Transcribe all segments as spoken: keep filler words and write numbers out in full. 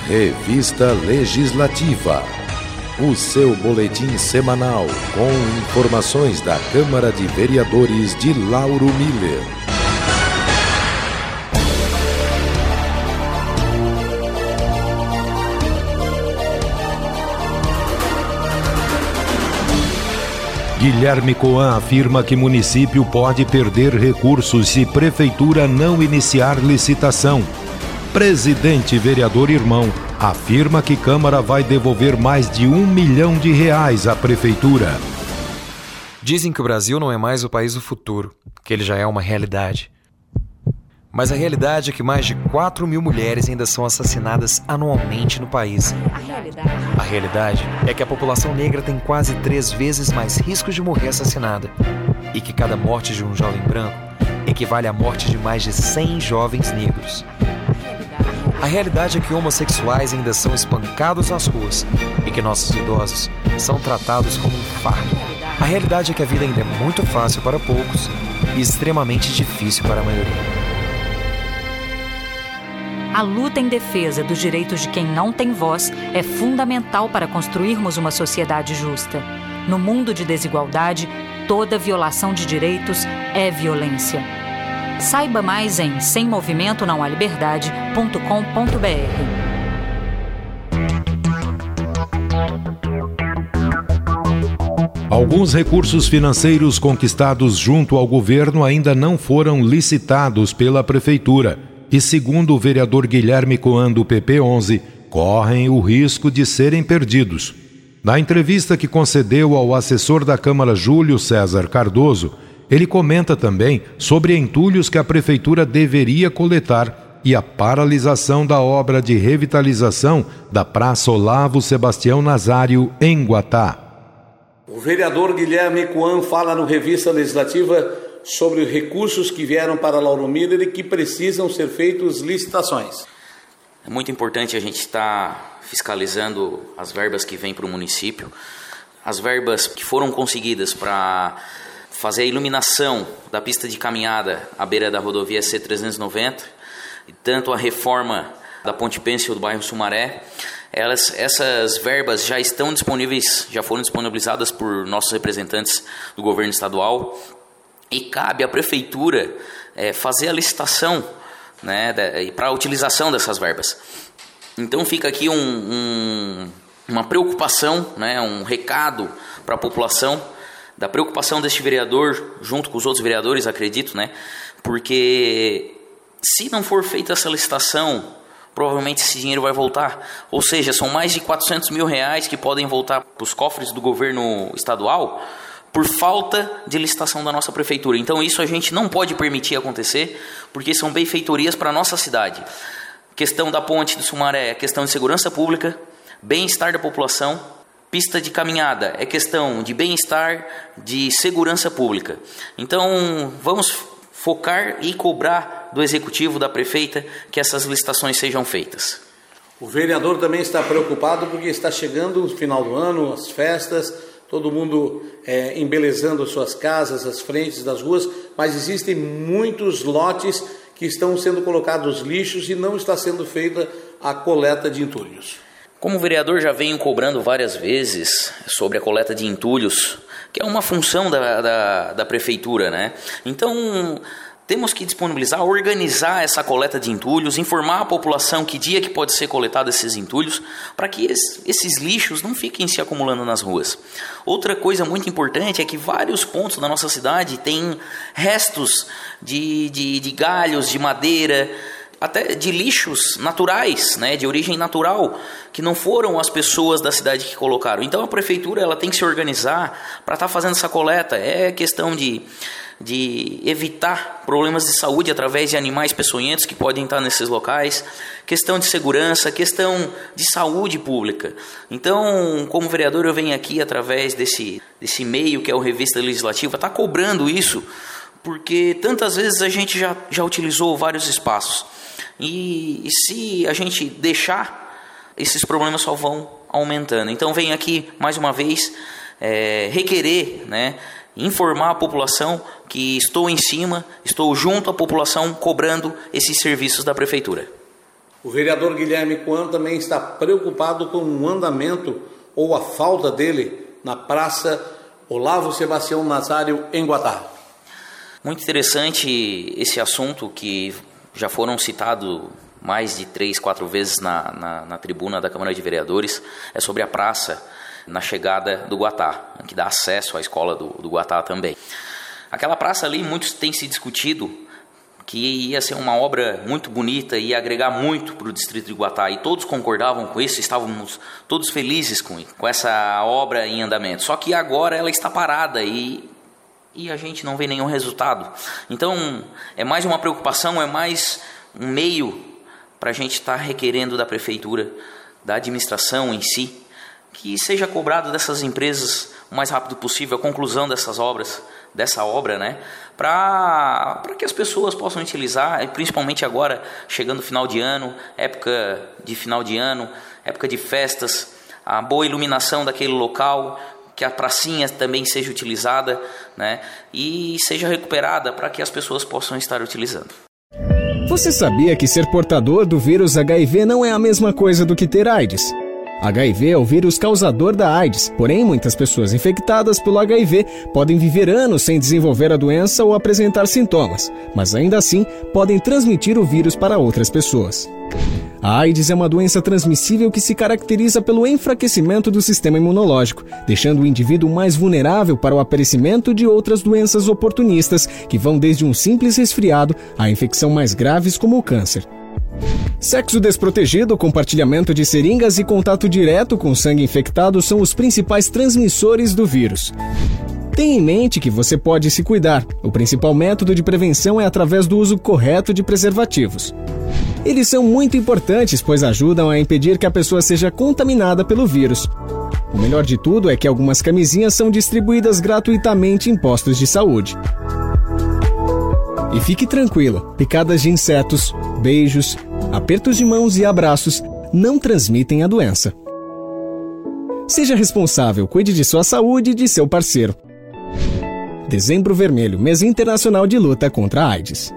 Revista Legislativa, o seu boletim semanal com informações da Câmara de Vereadores de Lauro Miller. Guilherme Coan afirma que município pode perder recursos se prefeitura não iniciar licitação. Presidente vereador Irmão afirma que Câmara vai devolver mais de um milhão de reais à prefeitura. Dizem que o Brasil não é mais o país do futuro, que ele já é uma realidade. Mas a realidade é que mais de quatro mil mulheres ainda são assassinadas anualmente no país. A realidade. A realidade é que a população negra tem quase três vezes mais riscos de morrer assassinada. E que cada morte de um jovem branco equivale à morte de mais de cem jovens negros. A realidade é que homossexuais ainda são espancados nas ruas e que nossos idosos são tratados como um fardo. A realidade é que a vida ainda é muito fácil para poucos e extremamente difícil para a maioria. A luta em defesa dos direitos de quem não tem voz é fundamental para construirmos uma sociedade justa. No mundo de desigualdade, toda violação de direitos é violência. Saiba mais em sem movimento não há liberdade ponto com ponto b r. Alguns recursos financeiros conquistados junto ao governo ainda não foram licitados pela prefeitura. E segundo o vereador Guilherme Coan do P P onze, correm o risco de serem perdidos. Na entrevista que concedeu ao assessor da Câmara Júlio César Cardoso, ele comenta também sobre entulhos que a prefeitura deveria coletar e a paralisação da obra de revitalização da Praça Olavo Sebastião Nazário, em Guatá. O vereador Guilherme Coan fala no Revista Legislativa sobre recursos que vieram para Lauro Miller e que precisam ser feitos licitações. É muito importante a gente estar fiscalizando as verbas que vêm para o município, as verbas que foram conseguidas para fazer a iluminação da pista de caminhada à beira da rodovia C trezentos e noventa, e tanto a reforma da Ponte Pêncil do bairro Sumaré. Elas, essas verbas já estão disponíveis, já foram disponibilizadas por nossos representantes do governo estadual. E cabe à prefeitura é, fazer a licitação, né, para a utilização dessas verbas. Então fica aqui um, um, uma preocupação, né, um recado para a população, da preocupação deste vereador, junto com os outros vereadores, acredito, né, porque se não for feita essa licitação, provavelmente esse dinheiro vai voltar. Ou seja, são mais de quatrocentos mil reais que podem voltar para os cofres do governo estadual, por falta de licitação da nossa prefeitura. Então isso a gente não pode permitir acontecer, porque são benfeitorias para a nossa cidade. Questão da ponte do Sumaré é questão de segurança pública, bem-estar da população. Pista de caminhada é questão de bem-estar, de segurança pública. Então vamos focar e cobrar do executivo, da prefeita, que essas licitações sejam feitas. O vereador também está preocupado porque está chegando o final do ano, as festas, todo mundo é, embelezando suas casas, as frentes das ruas, mas existem muitos lotes que estão sendo colocados lixos e não está sendo feita a coleta de entulhos. Como o vereador já venho cobrando várias vezes sobre a coleta de entulhos, que é uma função da, da, da prefeitura, né? Então temos que disponibilizar, organizar essa coleta de entulhos, informar a população que dia que pode ser coletado esses entulhos, para que esses lixos não fiquem se acumulando nas ruas. Outra coisa muito importante é que vários pontos da nossa cidade têm restos de, de, de galhos, de madeira, até de lixos naturais, né, de origem natural, que não foram as pessoas da cidade que colocaram. Então a prefeitura ela tem que se organizar para estar tá fazendo essa coleta. É questão de, de evitar problemas de saúde através de animais peçonhentos que podem estar nesses locais, questão de segurança, questão de saúde pública. Então, como vereador, eu venho aqui através desse, desse meio que é o Revista Legislativa, tá cobrando isso, porque tantas vezes a gente já, já utilizou vários espaços. E, e se a gente deixar, esses problemas só vão aumentando. Então venho aqui mais uma vez é, requerer, né, informar a população que estou em cima, estou junto à população cobrando esses serviços da prefeitura. O vereador Guilherme Coan também está preocupado com o andamento ou a falta dele na Praça Olavo Sebastião Nazário, em Guatá. Muito interessante esse assunto, que já foram citados mais de três, quatro vezes na, na, na tribuna da Câmara de Vereadores, é sobre a praça na chegada do Guatá, que dá acesso à escola do, do Guatá também. Aquela praça ali, muitos têm se discutido que ia ser uma obra muito bonita, ia agregar muito para o distrito de Guatá, e todos concordavam com isso, estávamos todos felizes com, com essa obra em andamento. Só que agora ela está parada e, e a gente não vê nenhum resultado. Então, é mais uma preocupação, é mais um meio para a gente estar tá requerendo da prefeitura, da administração em si, que seja cobrado dessas empresas o mais rápido possível a conclusão dessas obras, dessa obra, né? Para que as pessoas possam utilizar, principalmente agora, chegando final de ano, época de final de ano, época de festas, a boa iluminação daquele local, que a pracinha também seja utilizada, né? E seja recuperada para que as pessoas possam estar utilizando. Você sabia que ser portador do vírus H I V não é a mesma coisa do que ter AIDS? H I V é o vírus causador da AIDS, porém muitas pessoas infectadas pelo H I V podem viver anos sem desenvolver a doença ou apresentar sintomas, mas ainda assim podem transmitir o vírus para outras pessoas. A AIDS é uma doença transmissível que se caracteriza pelo enfraquecimento do sistema imunológico, deixando o indivíduo mais vulnerável para o aparecimento de outras doenças oportunistas, que vão desde um simples resfriado a infecção mais graves como o câncer. Sexo desprotegido, compartilhamento de seringas e contato direto com sangue infectado são os principais transmissores do vírus. Tenha em mente que você pode se cuidar. O principal método de prevenção é através do uso correto de preservativos. Eles são muito importantes, pois ajudam a impedir que a pessoa seja contaminada pelo vírus. O melhor de tudo é que algumas camisinhas são distribuídas gratuitamente em postos de saúde. E fique tranquilo, picadas de insetos, beijos, apertos de mãos e abraços não transmitem a doença. Seja responsável, cuide de sua saúde e de seu parceiro. Dezembro Vermelho, mês internacional de luta contra a AIDS.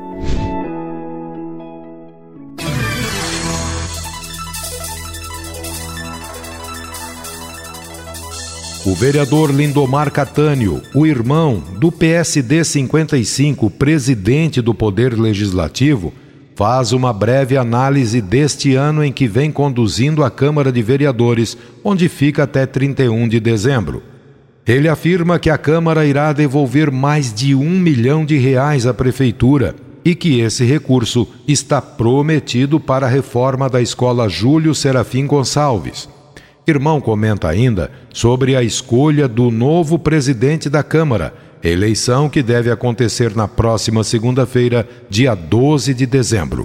O vereador Lindomar Catânio, o irmão do P S D cinquenta e cinco, presidente do Poder Legislativo, faz uma breve análise deste ano em que vem conduzindo a Câmara de Vereadores, onde fica até trinta e um de dezembro. Ele afirma que a Câmara irá devolver mais de um milhão de reais à Prefeitura e que esse recurso está prometido para a reforma da Escola Júlio Serafim Gonçalves. Irmão comenta ainda sobre a escolha do novo presidente da Câmara, eleição que deve acontecer na próxima segunda-feira, dia doze de dezembro.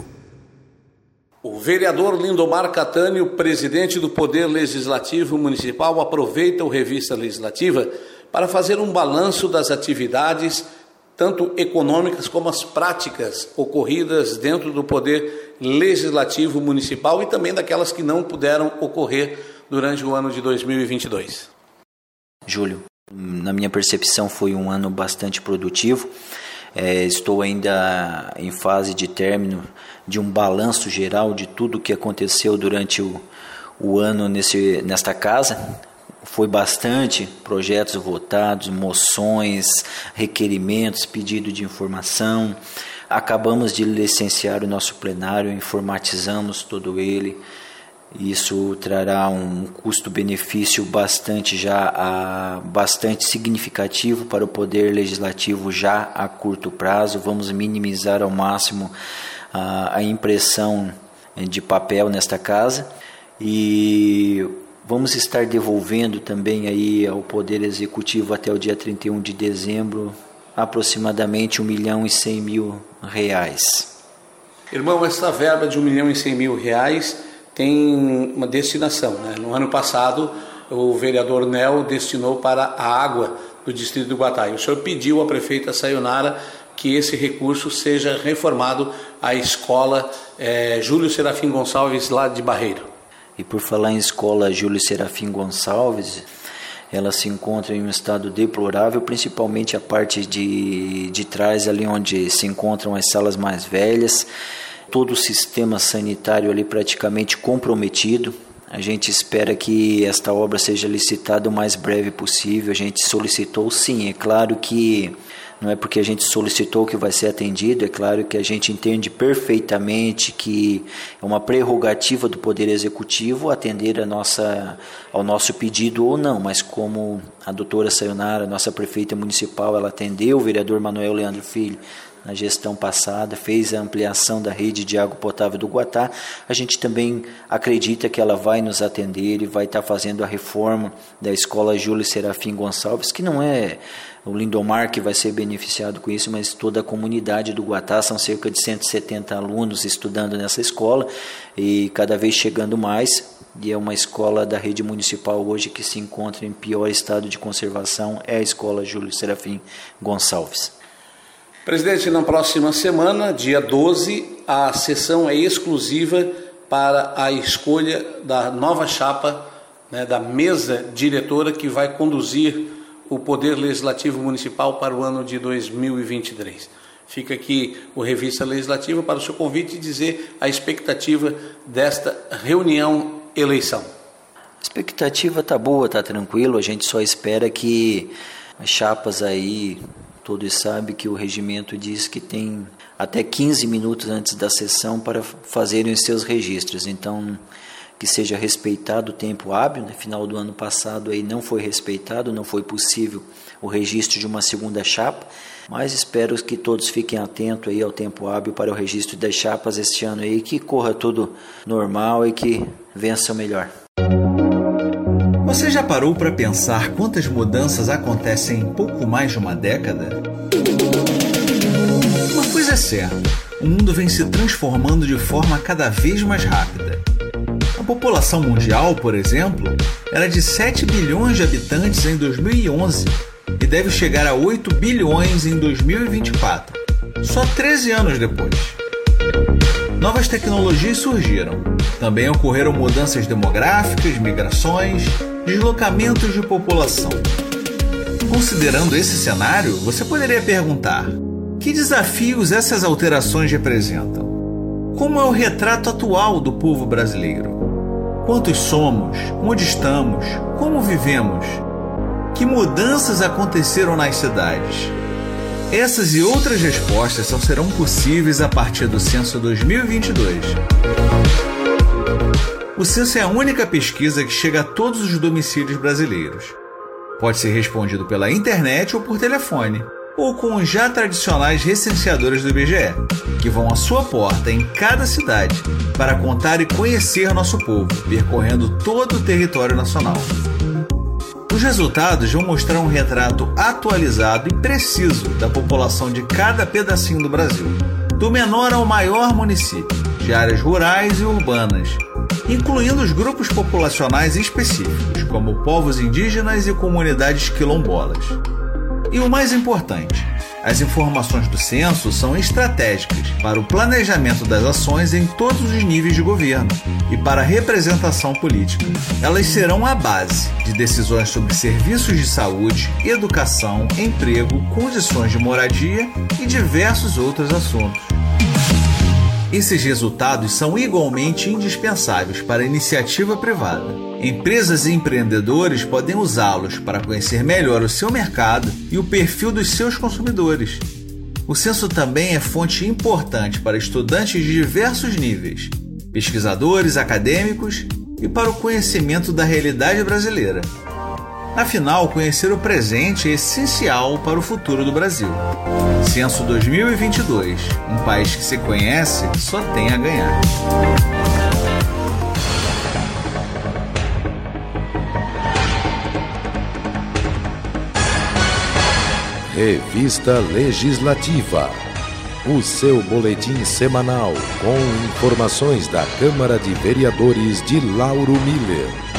O vereador Lindomar Catânio, presidente do Poder Legislativo Municipal, aproveita o Revista Legislativa para fazer um balanço das atividades, tanto econômicas como as práticas ocorridas dentro do Poder Legislativo Municipal e também daquelas que não puderam ocorrer durante o ano de dois mil e vinte e dois. Júlio, na minha percepção foi um ano bastante produtivo. É, estou ainda em fase de término de um balanço geral de tudo o que aconteceu durante o, o ano nesse, nesta casa. Foi bastante projetos votados, moções, requerimentos, pedido de informação. Acabamos de licenciar o nosso plenário, informatizamos todo ele. Isso trará um custo-benefício bastante, já, a, bastante significativo para o Poder Legislativo já a curto prazo. Vamos minimizar ao máximo a, a impressão de papel nesta casa e vamos estar devolvendo também aí ao Poder Executivo até o dia trinta e um de dezembro aproximadamente um milhão e cem mil reais. Irmão, essa verba de um milhão e cem mil reais tem uma destinação, né? No ano passado, o vereador Nel destinou para a água do distrito do Guatá. E o senhor pediu à prefeita Sayonara que esse recurso seja reformado à escola é, Júlio Serafim Gonçalves, lá de Barreiro. E por falar em escola Júlio Serafim Gonçalves, ela se encontra em um estado deplorável, principalmente a parte de, de trás, ali onde se encontram as salas mais velhas. todo o sistema sanitário ali praticamente comprometido. A gente espera que esta obra seja licitada o mais breve possível. A gente solicitou sim, é claro que não é porque a gente solicitou que vai ser atendido, é claro que a gente entende perfeitamente que é uma prerrogativa do Poder Executivo atender a nossa, ao nosso pedido ou não, mas como a doutora Sayonara, nossa prefeita municipal, ela atendeu o vereador Manuel Leandro Filho na gestão passada, fez a ampliação da rede de água potável do Guatá, a gente também acredita que ela vai nos atender e vai estar fazendo a reforma da Escola Júlio Serafim Gonçalves, que não é o Lindomar que vai ser beneficiado com isso, mas toda a comunidade do Guatá, são cerca de cento e setenta alunos estudando nessa escola e cada vez chegando mais, e é uma escola da rede municipal hoje que se encontra em pior estado de conservação, é a Escola Júlio Serafim Gonçalves. Presidente, na próxima semana, dia doze, a sessão é exclusiva para a escolha da nova chapa, né, da mesa diretora que vai conduzir o Poder Legislativo Municipal para o ano de dois mil e vinte e três. Fica aqui o Revista Legislativa para o seu convite e dizer a expectativa desta reunião eleição. A expectativa está boa, está tranquilo, a gente só espera que as chapas aí, todos sabem que o regimento diz que tem até quinze minutos antes da sessão para fazerem os seus registros, então que seja respeitado o tempo hábil, no final do ano passado aí não foi respeitado, não foi possível o registro de uma segunda chapa, mas espero que todos fiquem atentos aí ao tempo hábil para o registro das chapas este ano aí, que corra tudo normal e que vença o melhor. Você já parou para pensar quantas mudanças acontecem em pouco mais de uma década? Uma coisa é certa, o mundo vem se transformando de forma cada vez mais rápida. A população mundial, por exemplo, era de sete bilhões de habitantes em dois mil e onze e deve chegar a oito bilhões em dois mil e vinte e quatro, só treze anos depois. Novas tecnologias surgiram. Também ocorreram mudanças demográficas, migrações, deslocamentos de população. Considerando esse cenário, você poderia perguntar: que desafios essas alterações representam? Como é o retrato atual do povo brasileiro? Quantos somos? Onde estamos? Como vivemos? Que mudanças aconteceram nas cidades? Essas e outras respostas só serão possíveis a partir do Censo dois mil e vinte e dois. O censo é a única pesquisa que chega a todos os domicílios brasileiros. Pode ser respondido pela internet ou por telefone, ou com os já tradicionais recenseadores do I B G E, que vão à sua porta em cada cidade para contar e conhecer nosso povo, percorrendo todo o território nacional. Os resultados vão mostrar um retrato atualizado e preciso da população de cada pedacinho do Brasil, do menor ao maior município, de áreas rurais e urbanas, incluindo os grupos populacionais específicos, como povos indígenas e comunidades quilombolas. E o mais importante, as informações do censo são estratégicas para o planejamento das ações em todos os níveis de governo e para a representação política. Elas serão a base de decisões sobre serviços de saúde, educação, emprego, condições de moradia e diversos outros assuntos. Esses resultados são igualmente indispensáveis para a iniciativa privada. Empresas e empreendedores podem usá-los para conhecer melhor o seu mercado e o perfil dos seus consumidores. O censo também é fonte importante para estudantes de diversos níveis, pesquisadores, acadêmicos e para o conhecimento da realidade brasileira. Afinal, conhecer o presente é essencial para o futuro do Brasil. Censo dois mil e vinte e dois. Um país que se conhece só tem a ganhar. Revista Legislativa. O seu boletim semanal com informações da Câmara de Vereadores de Lauro Miller.